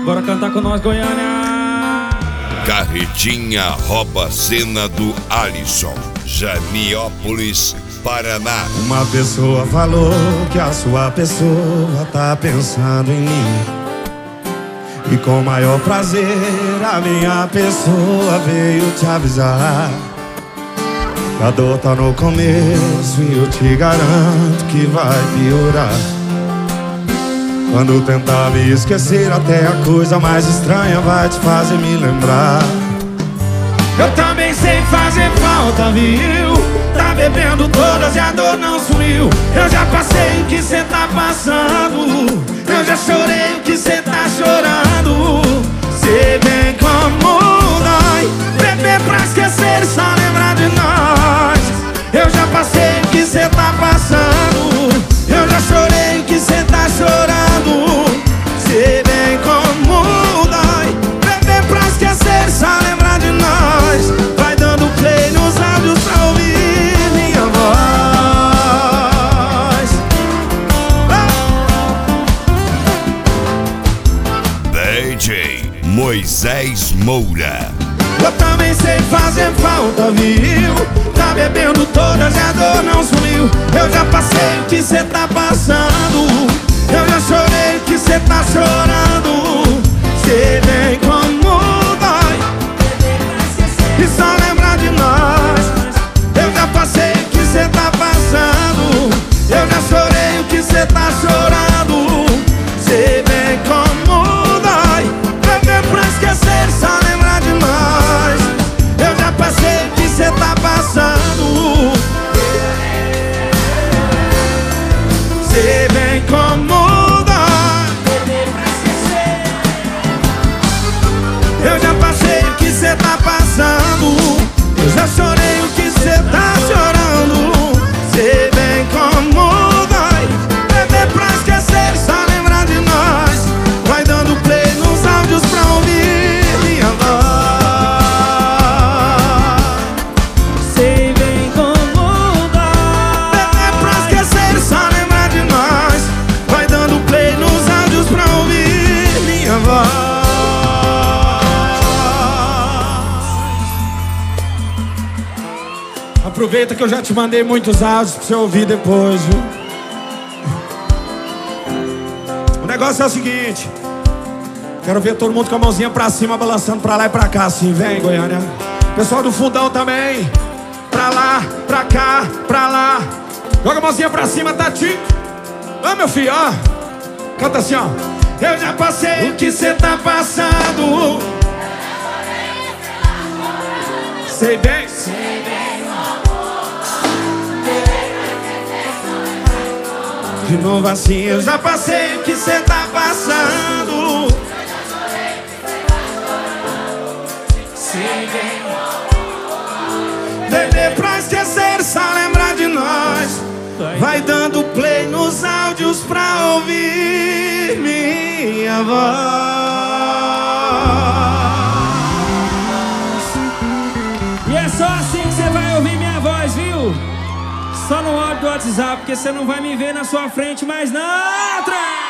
Bora cantar com nós, Goiânia. Carretinha rouba cena do Alisson, Janiópolis, Paraná. Uma pessoa falou que a sua pessoa tá pensando em mim, e com maior prazer a minha pessoa veio te avisar. A dor tá no começo e eu te garanto que vai piorar. Quando tentar me esquecer, até a coisa mais estranha vai te fazer me lembrar. Eu também sei fazer falta, viu? Tá bebendo todas e a dor não sumiu. Eu já passei o que cê tá passando, eu já chorei o que cê tá chorando. Sei bem como dói beber pra esquecer e só lembrar de nós. Eu já passei o que cê tá passando, eu já chorei o que cê tá chorando. Sei bem como dói beber pra esquecer e só lembrar de nós. Vai dando play nos áudios pra ouvir minha voz. DJ Moisés Moura. Eu também sei fazer falta, viu? Tá bebendo todas e a dor não sumiu. Eu já passei o que cê tá passando, eu já chorei o que cê tá chorando. Sei bem como dói e só lembrar de nós. Eu já passei o que cê tá passando, eu já chorei o que cê tá chorando. Sei bem como dói beber pra esquecer e só lembrar de nós. Eu já passei o que cê tá passando. Sei bem como dói beber pra esquecer. Eu já passei o que cê tá passando, eu já chorei o que cê tá chorando. Sei bem como dói beber pra esquecer e só lembrar de nós. Vai dando play nos áudios pra ouvir minha voz. Sei bem como dói beber pra esquecer e só lembrar de nós. Vai dando play nos áudios pra ouvir minha voz. Aproveita que eu já te mandei muitos áudios pra você ouvir depois, viu? O negócio é o seguinte: quero ver todo mundo com a mãozinha pra cima, balançando pra lá e pra cá, assim. Vem, Goiânia. Pessoal do fundão também. Pra lá, pra cá, pra lá. Joga a mãozinha pra cima, Tati. Ô, meu filho, ó. Canta assim, ó. Eu já passei o que cê tá passando. Sei bem. De novo assim, eu já passei o que cê tá passando. Sei bem. Beber pra esquecer, só lembrar de nós. Vai dando play nos áudios pra ouvir minha voz. E é só assim que você vai ouvir minha voz, viu? Só no áudio do WhatsApp, porque você não vai me ver na sua frente mais não, trem!